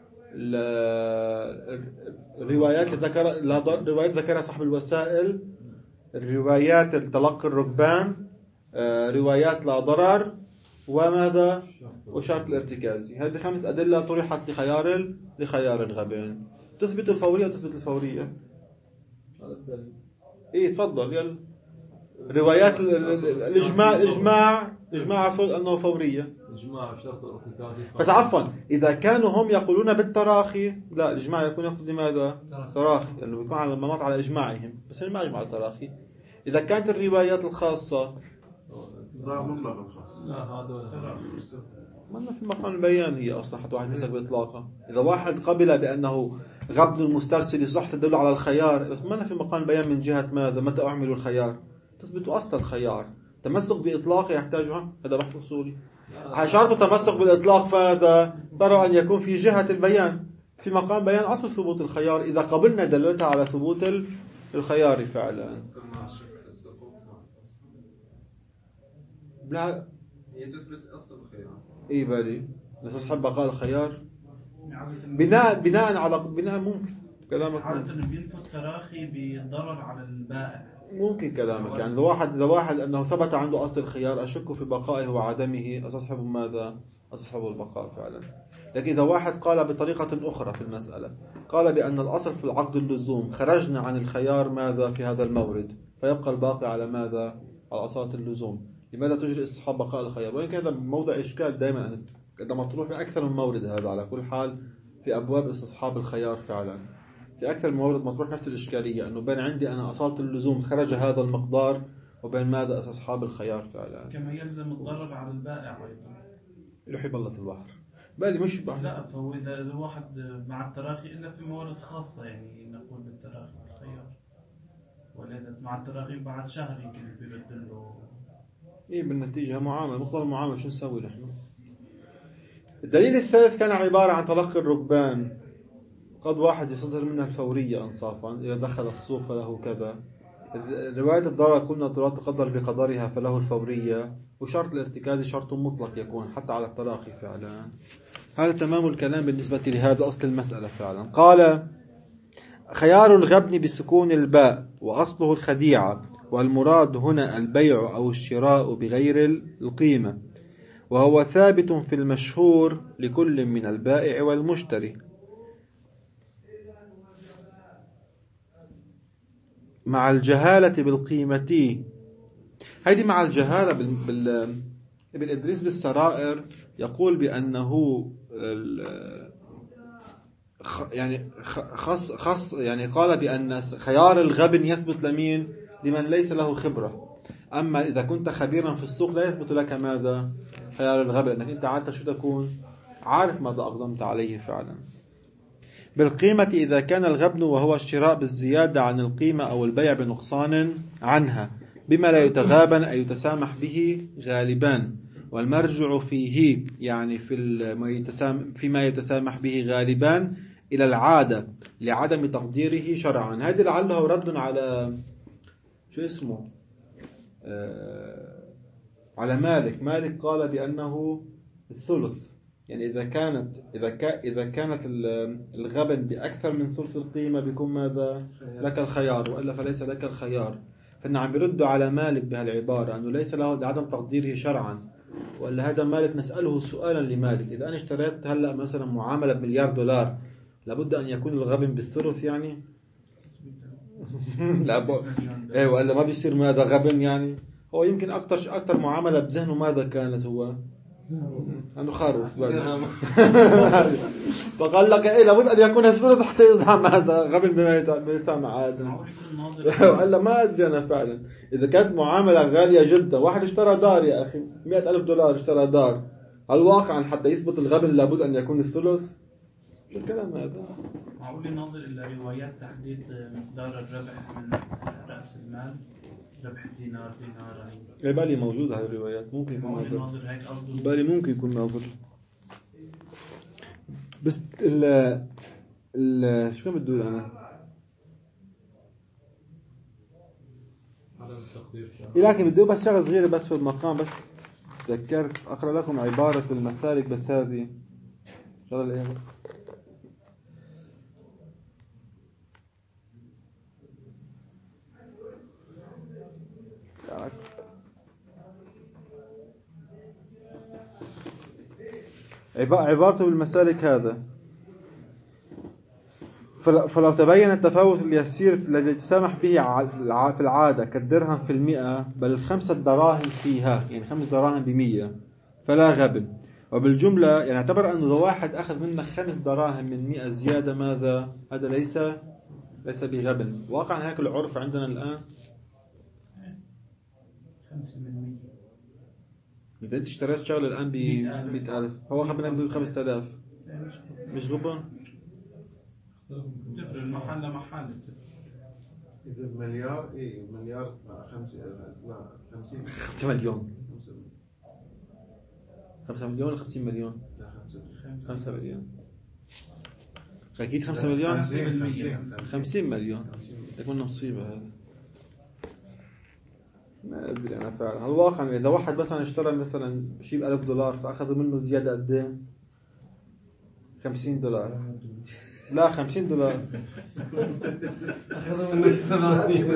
الروايات ذكر روايات ذكرها صاحب الوسائل، الروايات تلقي الركبان، روايات لا ضرر، وماذا؟ وشرط الارتكازي. هذه خمس أدلة طرحت لخيار لخيار الغبن. تثبت الفورية وتثبت الفورية. إيه تفضل يلا. روايات الإجماع الإجماع إجماع أنه فورية. إجماع شرط الارتكازي. بس عفوا إذا كانوا هم يقولون بالتراخي، لا الإجماع يكون يقتضي ماذا؟ تراخي، لأنه يعني بيكون على المناط على إجماعهم، بس ما إجماع التراخي. إذا كانت الروايات الخاصة لا مطلق الخاص. لا هذا ما في مقام البيان هي أصلا حتى واحد مسك بإطلاقها. إذا واحد قبل بأنه غبن المسترسل صح تدل على الخيار، بس ما في مقام البيان من جهة ماذا؟ متى أعمل الخيار؟ تثبت أصل الخيار. تمسك بإطلاق يحتاجها هذا بحث أصولي. شرط تمسك بالإطلاق فهذا ترى أن يكون في جهة البيان في مقام بيان أصل ثبوت الخيار إذا قبلنا دلالتها على ثبوت الخيار فعلا. لا هي تثبت أصل الخيار. إيه بالي نستصحب بقاء الخيار بناء بناء على بناء ممكن كلامك عادة بينفذ تراخي بضرر على البائع. ممكن كلامك يعني إذا واحد إذا واحد أنه ثبت عنده أصل الخيار أشك في بقائه وعدمه أستصحب ماذا؟ أستصحب البقاء فعلا. لكن إذا واحد قال بطريقة أخرى في المسألة قال بأن الأصل في العقد اللزوم خرجنا عن الخيار ماذا في هذا المورد فيبقى الباقي على ماذا؟ على أصالة اللزوم. لماذا تجري استصحاب بقاء الخيار؟ وإن كان هذا موضع إشكال دائما عندما تروح في أكثر من مورد هذا على كل حال في أبواب استصحاب الخيار فعلا في أكثر من مورد مطروح نفس الإشكالية أنه بين عندي أنا أصالة اللزوم خرج هذا المقدار وبين ماذا استصحاب الخيار فعلا. كما يلزم الضرر على البائع أيضا. يحب الله البحر بالي مش بحر. لا فهو إذا واحد مع التراخي إلا في موارد خاصة يعني نقول بالتراخي بالخيار ولا مع التراخي بعد شهر يمكن بيرد له. إيه بالنتيجة معاملة مقدار المعاملة شو نسوي نحن؟ الدليل الثالث كان عبارة عن تلقي الركبان. قد واحد يصدر منها الفورية أنصافا إذا دخل السوق فله كذا. رواية الضرر قلنا تقدر بقدرها فله الفورية وشرط الارتكاز شرط مطلق يكون حتى على التراخي فعلا. هذا تمام الكلام بالنسبة لهذا أصل المسألة فعلا. قال خيار الغبن بسكون الباء وأصله الخديعة والمراد هنا البيع أو الشراء بغير القيمة وهو ثابت في المشهور لكل من البائع والمشتري مع الجهالة بالقيمة. هذه مع الجهالة بال... بال... ابن إدريس بالسرائر يقول بأنه ال... خ... يعني خص... خص يعني قال بأن خيار الغبن يثبت لمين؟ لمن ليس له خبرة. أما إذا كنت خبيرا في السوق لا يثبت لك ماذا؟ خيار الغبن لأنك أنت عادة شو تكون؟ عارف ماذا أقدمت عليه فعلا. بالقيمة إذا كان الغبن وهو الشراء بالزيادة عن القيمة أو البيع بنقصان عنها بما لا يتغابن أي يتسامح به غالبان، والمرجع فيه يعني في فيما يتسامح به غالبان إلى العادة لعدم تقديره شرعا. هذه لعله رد على شو اسمه آه على مالك. مالك قال بأنه الثلث، يعني إذا كانت إذا كا إذا كانت الغبن بأكثر من ثلث القيمة بيكون ماذا لك الخيار، وإلا فليس لك الخيار. فإن عم يردوا على مالك بهالعبارة أنه ليس له لعدم تقديره شرعا، وإلا هذا مالك نسأله سؤالا لمالك: إذا أنا اشتريت هلأ مثلا معاملة بمليار دولار لابد أن يكون الغبن بالثلث يعني؟ لا ب... إيه وإلا ما بيصير ماذا غبن يعني؟ هو يمكن أكتر أكتر معاملة بذهنه ماذا كانت هو؟ أنه خروف. فقال لك إيه لابد أن يكون الثلث حتى يزعم هذا غبن بما يتسامح عادل. وإلا ما أدري أنا فعلا. إذا كانت معاملة غالية جدا، واحد اشترى دار يا أخي مئة ألف دولار اشترى دار، هل واقعا حتى يثبت الغبن لابد أن يكون الثلث؟ شو الكلام هذا؟ معقول ننظر إلى روايات تحديد مقدار الربح من رأس المال، ربح دينار دينار. إيه بالي موجود هذه الروايات، ممكن يكون ناظر. بالي ممكن يكون ناظر. بس ال ال شو كم بدي أقول أنا؟ لكن بدي بس شغله صغيره بس في المقام، بس تذكرت اقرا لكم عباره المسالك بس هذه شغله ايه. عبارته بالمسالك هذا: فلو تبين التفاوت اليسير الذي يتسامح به في العادة كالدرهم في المئة بل الخمسة دراهم فيها، يعني خمس دراهم بمية، فلا غبن. وبالجملة يعني اعتبر أنه إذا واحد أخذ منك خمس دراهم من مئة زيادة ماذا؟ هذا ليس ليس بغبن. واقعا هيك العرف عندنا الآن خمسة من مية. إذا أنت اشتريت شغلة الآن بمئة ألف هو أخذ منك بخمسة آلاف، مش غبن؟ تفرق المحل محل. إذا مليار إيه مليار خمسة لا خمسين خمسة مليون خمسة مليون ولا خمسين مليون؟ لا خمسة خمسة مليون أكيد خمسة مليون خمسين مليون يكون مصيبة هذا. ما أدري أنا فعلا. الواقع إذا واحد مثلا اشترى مثلا شيء ألف دولار فأخذوا منه زيادة قد إيه؟ خمسين دولار. لا خمسين دولار. أخذوا منك ثمانين.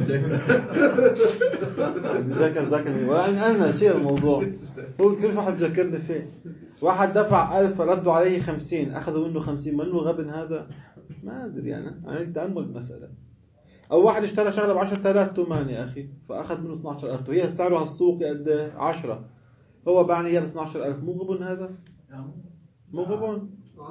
بذكر ذكرني وأنا أنا نسيت الموضوع. هو كل واحد بذكرني فيه. واحد دفع ألف ردوا عليه خمسين أخذوا منه خمسين، منه غبن هذا؟ ما أدري أنا. أنا تأمل المسألة. أو واحد اشترى شغلة بعشرة آلاف تومان يا أخي فأخذ منه اثنا عشر ألف وهي سعرها السوقي قد عشرة، هو باعني إياه ب اثنا عشر ألف. مو غبن هذا؟ مو غبن؟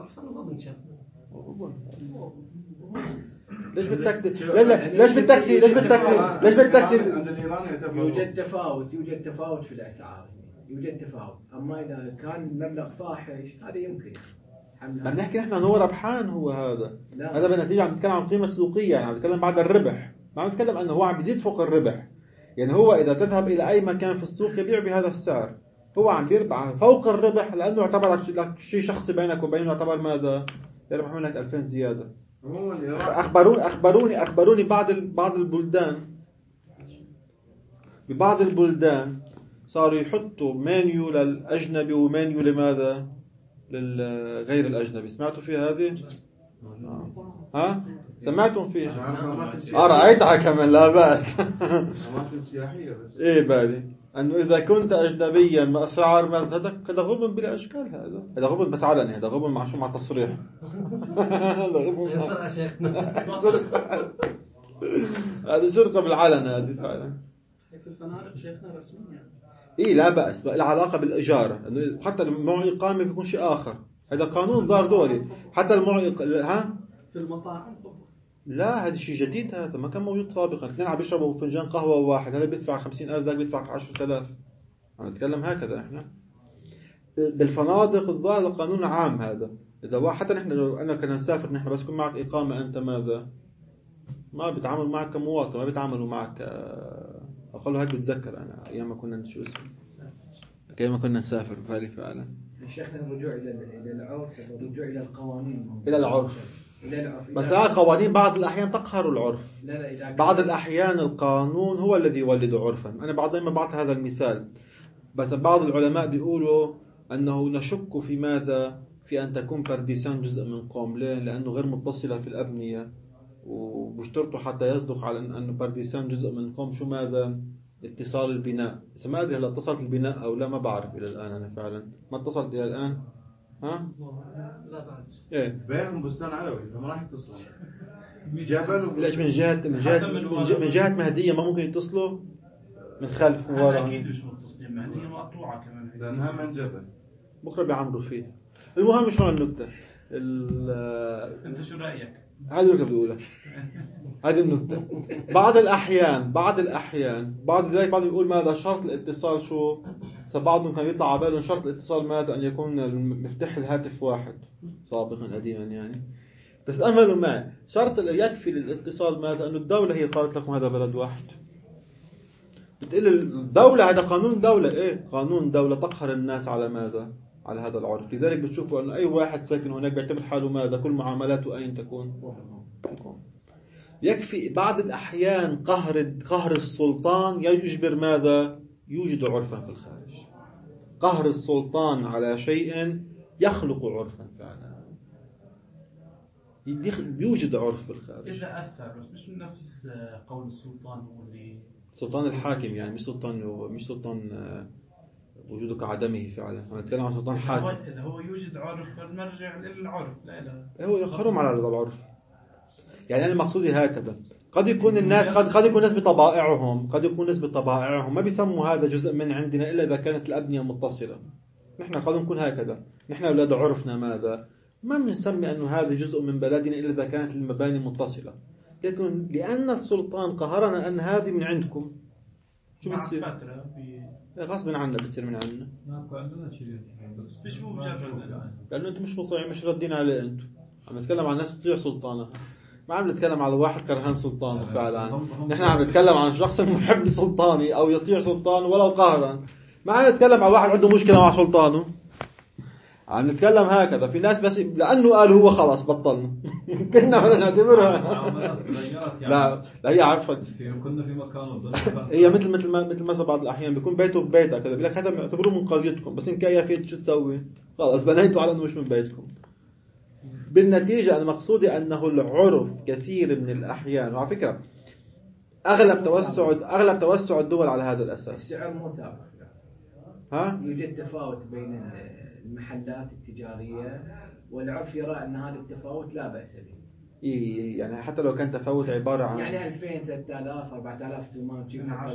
ليش بالتاكسي ليش بالتاكسي ليش بالتاكسي ليش بالتاكسي عند الإيراني يوجد تفاوت يوجد تفاوت في الأسعار، يوجد تفاوت. أما إذا كان مبلغ فاحش هذا يمكن. عم نحكي نحن هو ربحان هو هذا. هذا بالنتيجة عم نتكلم عن قيمة سوقية، يعني عم نتكلم بعد الربح، ما عم نتكلم أنه هو عم بيزيد فوق الربح. يعني هو إذا تذهب إلى أي مكان في السوق يبيع بهذا السعر، هو عم بيربح فوق الربح لأنه يعتبر لك شيء شخصي بينك وبينه، يعتبر ماذا؟ يربح منك ألفين زيادة. أخبروني أخبروني أخبروني بعض بعض البلدان ببعض البلدان صاروا يحطوا مانيو للأجنبي ومانيو لماذا؟ للغير الأجنبي. سمعتوا في هذه؟ ها؟ سمعتم فيها؟ آه رأيتها كمان لا بأس. أماكن سياحية بس. إيه بالي أنه إذا كنت أجنبيا ما أسعار ما هذا هذا غبن بلا أشكال. هذا هذا غبن بس علني، هذا غبن مع شو مع تصريح. هذا غبن يسرق شيخنا. هذا سرقة بالعلن هذه فعلا. في الفنادق شيخنا رسميا. إيه لا بأس، العلاقة بالإيجار، إنه حتى المعي إقامة بيكون شيء آخر. هذا قانون ضار دولي. حتى المعي ها في المطاعم لا هذا شيء جديد، هذا ما كان موجود سابقا. اثنين عم بيشربوا فنجان قهوة واحد، هذا بيدفع خمسين ألف ذاك بيدفع عشرة آلاف. عم نتكلم هكذا إحنا. بالفنادق الظاهر قانون عام هذا. إذا واحد حتى نحن لو أنا كنا نسافر نحن بس يكون معك إقامة أنت ماذا ما بيتعاملوا معك كمواطن، ما بيتعاملوا معك أقول هيك بتذكر أنا أيام ما كنا شو اسمه أيام ما كنا نسافر بالي فعلا. شيخنا الرجوع إلى إلى العرف، الرجوع إلى القوانين، إلى العرف. إلى العرف. بس القوانين بعض الأحيان تقهر العرف. لا لا إذا بعض الأحيان القانون هو الذي يولد عرفا. أنا بعض ما بعطي هذا المثال، بس بعض العلماء بيقولوا أنه نشك في ماذا في أن تكون برديسان جزء من قوم، ليه؟ لأنه غير متصلة في الأبنية، وبشترطوا حتى يصدق على أن برديسان جزء من قوم شو ماذا اتصال البناء. إذا ما أدري هل اتصلت البناء أو لا ما بعرف إلى الآن. أنا فعلا ما اتصلت إلى الآن. ها؟ لا بعد. إيه. بينهم بستان علوي فما راح يتصلوا. جبل ليش من جهة من جهة من جهة, من جهة مهدية ما ممكن يتصلوا من خلف من ورا؟ أكيد مش متصلين مهدية مقطوعة كمان. لأنها من جبل. بكرة بيعملوا فيه. المهم شو النكتة؟ أنت شو رأيك؟ هذه اللي بدي أقولها. هذه النكتة. بعض الأحيان بعض الأحيان بعض ذلك بعض يقول ماذا شرط الاتصال شو؟ بعضهم كان يطلع على باله شرط الاتصال ماذا أن يكون مفتاح الهاتف واحد سابقا قديما يعني. بس أملوا معي شرط يكفي للاتصال ماذا أن الدولة هي قالت لكم هذا بلد واحد. بتقول الدولة هذا قانون دولة. إيه قانون دولة تقهر الناس على ماذا؟ على هذا العرف. لذلك بتشوفوا أن أي واحد ساكن هناك بيعتبر حاله ماذا؟ كل معاملاته أين تكون؟ يكفي بعض الأحيان قهر قهر السلطان يجبر ماذا؟ يوجد عرفا في الخارج. قهر السلطان على شيء يخلق عرفا فعلا. يوجد عرف في الخارج. إذا أثر بس مش من نفس قول السلطان هو اللي سلطان الحاكم يعني مش سلطان مش سلطان وجوده كعدمه فعلا. أنا أتكلم عن سلطان حاكم. إذا هو يوجد عرف فالمرجع للعرف. لا لا هو يحرم على هذا العرف. يعني أنا مقصودي هكذا. قد يكون الناس قد قد يكون الناس بطبائعهم قد يكون الناس بطبائعهم ما بيسموا هذا جزء من عندنا إلا إذا كانت الأبنية متصلة. نحن قد نكون هكذا. نحن أولاد عرفنا ماذا ما بنسمي أنه هذا جزء من بلدنا إلا إذا كانت المباني متصلة. لكن لأن السلطان قهرنا أن هذه من عندكم شو بتصير؟ غصب عنا بتصير من عندنا. ما عندنا شيء بس مش مجرد لأنه أنتم مش مطيعين مش ردين عليه. أنتم عم نتكلم عن ناس تطيع سلطانها، ما عم نتكلم على واحد كرهان سلطانه فعلا. نحن عم نتكلم عن شخص محب لسلطانه أو يطيع سلطانه ولو قهرا. ما عم نتكلم عن واحد عنده مشكلة مع سلطانه. عم نتكلم هكذا في ناس بس لأنه قال هو خلاص بطلنا. كنا نعتبرها لا لا هي عارفة كنا في مكان هي مثل مثل ما مثل مثل بعض الأحيان بيكون بيته ببيتك كذا بيقول لك هذا معتبروه من قريتكم بس إن كان فيه شو تسوي خلاص بنيته على إنه مش من بيتكم. بالنتيجة أنا مقصودي أنه العرف كثير من الأحيان وعلى فكرة أغلب توسع أغلب توسع الدول على هذا الأساس. السعر مو ثابت. ها؟ يوجد تفاوت بين المحلات التجارية والعرف يرى أن هذا التفاوت لا بأس به. إيه يعني حتى لو كان تفاوت عبارة عن يعني ألفين ثلاثة آلاف أربعة آلاف تومان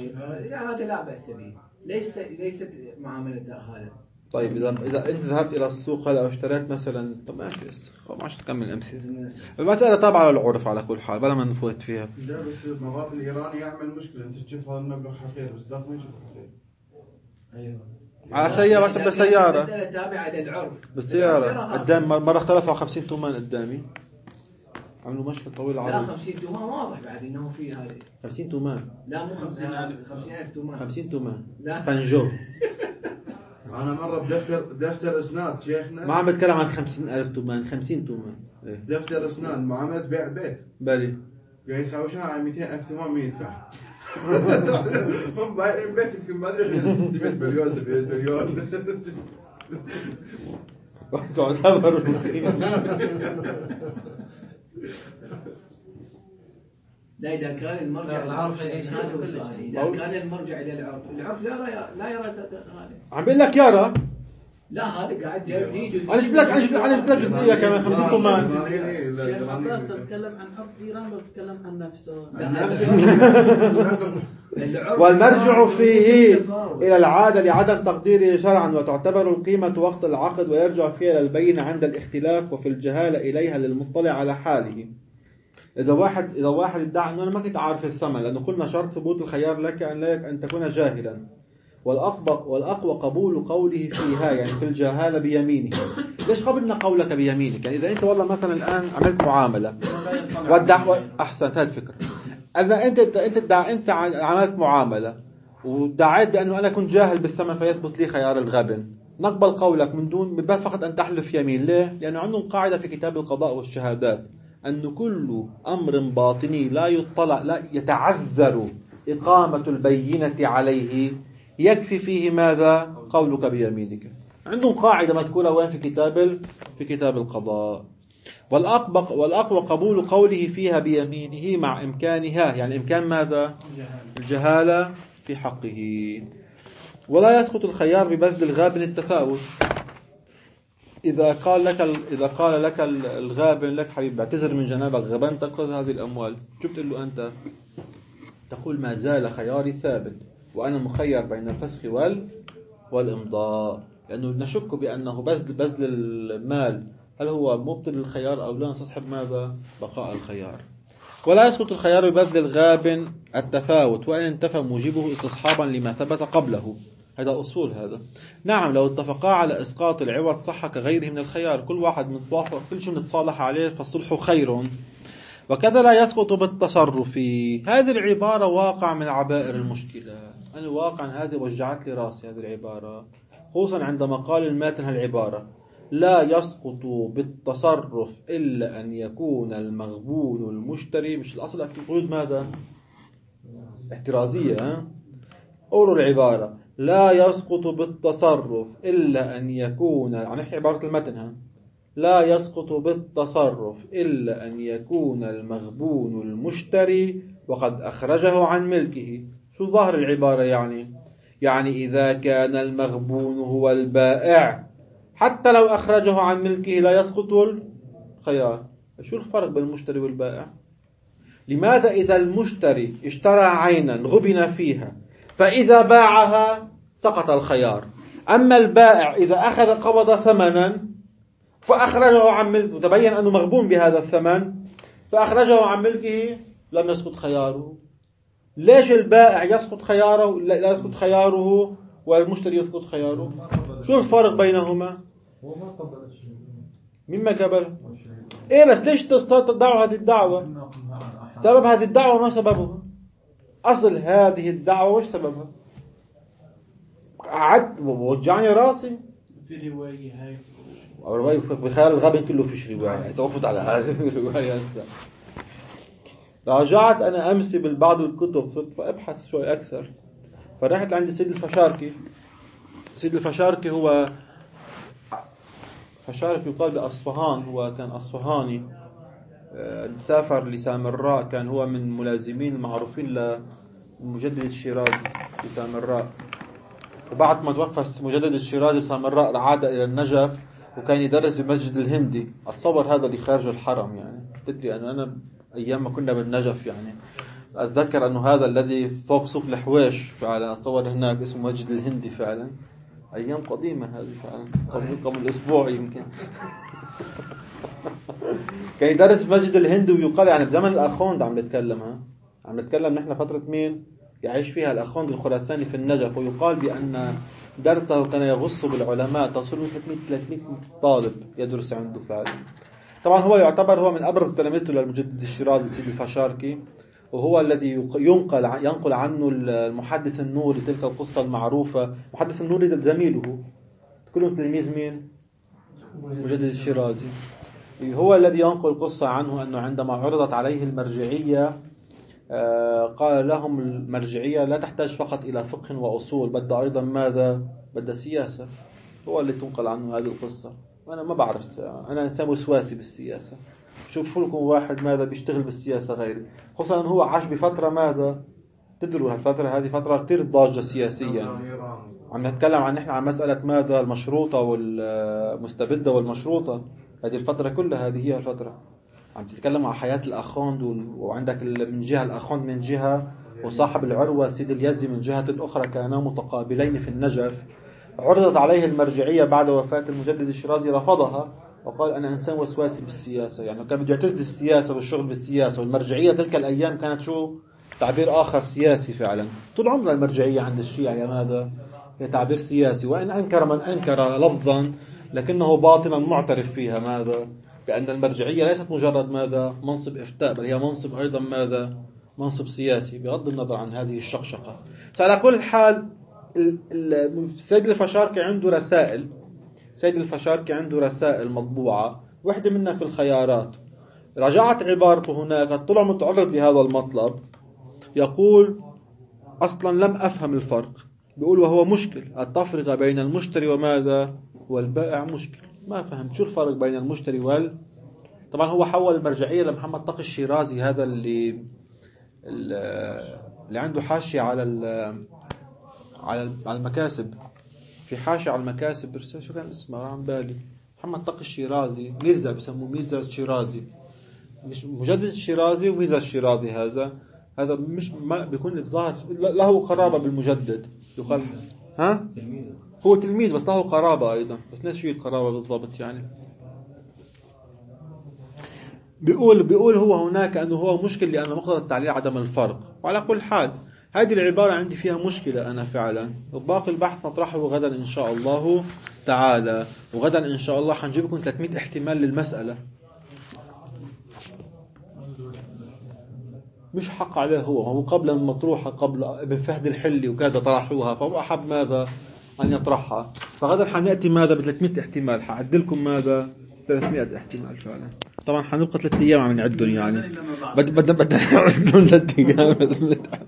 هذا لا بأس به. ليس ليست معاملة هذا. طيب إذا إذا أنت ذهبت إلى السوق هلا واشتريت مثلا طب ماشي بس ما عشان تكمل أمثلة. المسألة تابعة على العرف على كل حال بلا ما نفوت فيها. لا بس مرات الإيراني يعمل مشكلة أنت تشوف هذا المبلغ حقير بس ذاك ما يشوف حقير. أيوه. على سيارة بس بسيارة. مسألة تابعة للعرف. بالسيارة قدام مرة اختلفوا خمسين تومان قدامي. عملوا مشكلة طويل عريض. لا خمسين تومان واضح بعد إنه في هذه. خمسين تومان. لا مو خمسين ألف خمسين ألف تومان. خمسين تومان. لا. فنجو. أنا مرة بدفتر دفتر أسناد شيخنا. ما عم بتكلم عن خمسين ألف تومان خمسين تومان. إيه. دفتر أسناد معاملة بيع بيت. بالي. قاعد يتحوشون على مئتين ألف تومان مين يدفع؟ هم بايعين بيت يمكن ما أدري ستمائة مليون سبعمائة مليون. تعتبر لا إذا كان المرجع العرف هذا هو السؤال. إذا كان المرجع إلى العرف العرف لا يرى لا يرى هذا. عم بقول لك يرى. لا هذا قاعد جايب لي جزء. أنا جبت لك أنا جبت أنا جبت لك جزئية كمان خمسين تومان. شيخ عباس تتكلم عن حرف إيران ولا تتكلم عن نفسه؟ والمرجع فيه إلى العادة لعدم تقديره شرعا وتعتبر القيمة وقت العقد ويرجع فيها إلى البينة عند الاختلاف وفي الجهالة إليها للمطلع على حاله. إذا واحد إذا واحد ادعى إنه أنا ما كنت عارف الثمن لأنه قلنا شرط ثبوت الخيار لك أن لك أن تكون جاهلا والأقوى والأقوى قبول قوله فيها يعني في الجهالة بيمينه. ليش قبلنا قولك بيمينك؟ يعني إذا أنت والله مثلا الآن عملت معاملة والدعوة أحسنت، هذه الفكرة. أنا أنت أنت دع... أنت عملت معاملة ودعيت بأنه أنا كنت جاهل بالثمن فيثبت لي خيار الغبن، نقبل قولك من دون من باب فقط أن تحلف يمين. ليه؟ لأنه عندهم قاعدة في كتاب القضاء والشهادات أن كل أمر باطني لا يطلع لا يتعذر إقامة البينة عليه يكفي فيه ماذا؟ قولك بيمينك. عندهم قاعدة مذكورة وين في كتاب في كتاب القضاء. والأقبق والأقوى قبول قوله فيها بيمينه مع إمكانها، يعني إمكان ماذا؟ الجهالة في حقه. ولا يسقط الخيار ببذل الغابن التفاوت. إذا قال لك إذا قال لك الغابن لك حبيب بعتذر من جنابك غبنت تأخذ هذه الأموال، شو بتقول له أنت؟ تقول ما زال خياري ثابت وأنا مخير بين الفسخ وال والإمضاء، لأنه نشك بأنه بذل بذل المال هل هو مبطل الخيار أو لا، نستصحب ماذا؟ بقاء الخيار. ولا يسقط الخيار ببذل الغابن التفاوت وإن انتفى موجبه استصحابا لما ثبت قبله. هذا أصول هذا. نعم لو اتفقا على إسقاط العوض صح كغيره من الخيار، كل واحد متوافق كل شيء نتصالح عليه فالصلح خير. وكذا لا يسقط بالتصرف. هذه العبارة واقع من عبائر المشكلة. أنا واقعا هذه وجعت لي راسي هذه العبارة، خصوصا عندما قال الماتن هالعبارة لا يسقط بالتصرف إلا أن يكون المغبون المشتري. مش الأصل في القيود ماذا؟ احترازية. ها؟ أورو العبارة لا يسقط بالتصرف إلا أن يكون، عم نحكي عبارة المتن، ها؟ لا يسقط بالتصرف إلا أن يكون المغبون المشتري وقد أخرجه عن ملكه. شو ظاهر العبارة يعني؟ يعني إذا كان المغبون هو البائع حتى لو أخرجه عن ملكه لا يسقط الخيار. شو الفرق بين المشتري والبائع؟ لماذا إذا المشتري اشترى عينا غبن فيها فإذا باعها سقط الخيار، أما البائع إذا أخذ قبض ثمنا فأخرجه عن ملكه وتبين أنه مغبون بهذا الثمن فأخرجه عن ملكه لم يسقط خياره. ليش البائع يسقط خياره لا يسقط خياره والمشتري يسقط خياره؟ شو الفرق بينهما؟ هو ما قبل الشيء. مما قبل؟ إيه بس ليش تدعوا هذه الدعوة؟ سبب هذه الدعوة ما سببها؟ أصل هذه الدعوة وش سببها؟ قعدت ووجعني راسي في رواية هاي أو رواية بخيال الغبن كله فيش رواية. سوقفت على هذه الرواية هسه. راجعت أنا أمسي بالبعض الكتب فأبحث شوي أكثر، فرحت عند سيد الفشاركي. سيد الفشاركي هو فشاركي يقال بأصفهان، هو كان أصفهاني، سافر لسامراء، كان هو من ملازمين المعروفين للمجدد الشيرازي بسامراء. وبعد ما توفى مجدد الشيرازي بسامراء عاد إلى النجف وكان يدرس بمسجد الهندي. أتصور هذا اللي خارج الحرم، يعني تدري أن أنا أيام ما كنا بالنجف يعني أتذكر أنه هذا الذي فوق سوق الحويش فعلا أتصور هناك اسمه مسجد الهندي فعلا. أيام قديمة هذه فعلا قبل قبل أسبوع يمكن. كان يدرس مسجد الهندي ويقال يعني بزمن الأخوند عم نتكلم، ها عم نتكلم نحن فترة مين يعيش فيها الأخوند الخراساني في النجف. ويقال بأن درسه كان يغص بالعلماء، تصل ثلاثمئة طالب يدرس عنده فعلا. طبعا هو يعتبر هو من أبرز تلاميذه للمجدد الشيرازي سيد الفشاركي، وهو الذي ينقل ينقل عنه المحدث النوري تلك القصة المعروفة. محدث النوري زميله كلهم تلميذ مين؟ مجدد الشيرازي. هو الذي ينقل قصة عنه أنه عندما عرضت عليه المرجعية قال لهم المرجعية لا تحتاج فقط إلى فقه وأصول، بدها أيضا ماذا؟ بدها سياسة. هو اللي تنقل عنه هذه القصة. وأنا ما بعرف، أنا إنسان وسواسي بالسياسة. شوفوا لكم واحد ماذا بيشتغل بالسياسة غيري، خصوصا أنه هو عاش بفترة ماذا تدروا هالفترة هذه فترة كتير ضاجة سياسيا. عم نتكلم عن نحن عن مسألة ماذا المشروطة والمستبدة والمشروطة. هذه الفترة كلها هذه هي الفترة. عم تتكلم عن حياة الأخوند، وعندك من جهة الأخوند من جهة وصاحب العروة سيد اليزدي من جهة أخرى، كانا متقابلين في النجف. عرضت عليه المرجعية بعد وفاة المجدد الشيرازي، رفضها وقال أنا إنسان وسواسي بالسياسة. يعني كان بده يعتزل السياسة والشغل بالسياسة. والمرجعية تلك الأيام كانت شو تعبير آخر سياسي فعلا. طول عمر المرجعية عند الشيعة يا ماذا هي تعبير سياسي، وإن أنكر من أنكر لفظا لكنه باطنا معترف فيها ماذا؟ بأن المرجعية ليست مجرد ماذا؟ منصب إفتاء، بل هي منصب أيضا ماذا؟ منصب سياسي، بغض النظر عن هذه الشقشقة. فعلى كل حال السيد الفشاركي عنده رسائل سيد الفشاركي عنده رسائل مطبوعة، واحدة منها في الخيارات. رجعت عبارته هناك، طلع متعرض لهذا المطلب، يقول أصلا لم أفهم الفرق. بيقول وهو مشكل التفرقة بين المشتري وماذا؟ والبائع مشكل. ما فهمت شو الفرق بين المشتري وال طبعا هو حول المرجعية لمحمد تقي الشيرازي، هذا اللي اللي عنده حاشية على على المكاسب، في حاشية على المكاسب، شو كان اسمه عن بالي، محمد تقي الشيرازي، ميرزا بسموه ميرزا الشيرازي، مش مجدد الشيرازي وميرزا الشيرازي. هذا هذا مش ما بيكون الظاهر له قرابة بالمجدد، يقال ها هو تلميذ بس له قرابة أيضا، بس ناس شو القرابة بالضبط يعني. بيقول بيقول هو هناك أنه هو مشكل لأن مقتضى التعليل عدم الفرق. وعلى كل حال هذه العبارة عندي فيها مشكلة أنا فعلا، وباقي البحث نطرحه غدا إن شاء الله تعالى. وغدا إن شاء الله حنجيب لكم ثلاثمئة احتمال للمسألة، مش حق عليه هو هو قبل المطروحة، قبل ابن فهد الحلي وكذا طرحوها، فهو أحب ماذا أن يطرحها. فغدا حنأتي ماذا بثلاثمئة احتمال، حعدلكم ماذا ثلاثمئة احتمال فعلا. طبعا حنبقى ثلاث أيام عم نعدهم يعني، بدنا بدنا نعدهم ثلاث أيام